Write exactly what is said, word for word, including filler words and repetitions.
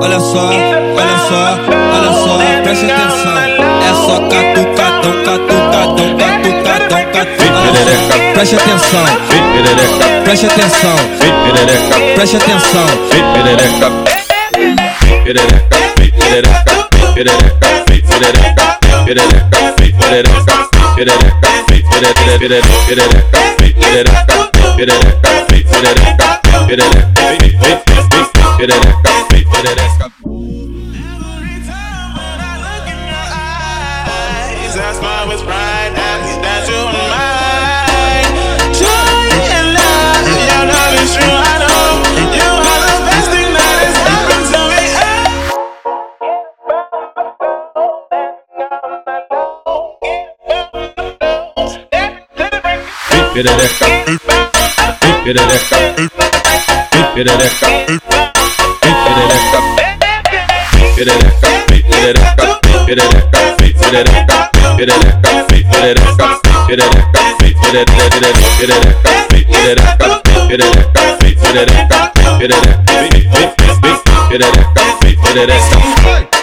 olha só, olha só, olha só, preste atenção. É só catucadão, catucadão, catucadão, catucadão. Preste atenção, preste atenção, preste atenção. That's why it's right now that you're mine. Joy and love, your love is true, I know. You are the best thing that has happened to me. Perereca, perereca, perereca, perereca, perereca, perereca, perereca, perereca, perereca, perereca, perereca, perereca, perereca, perereca.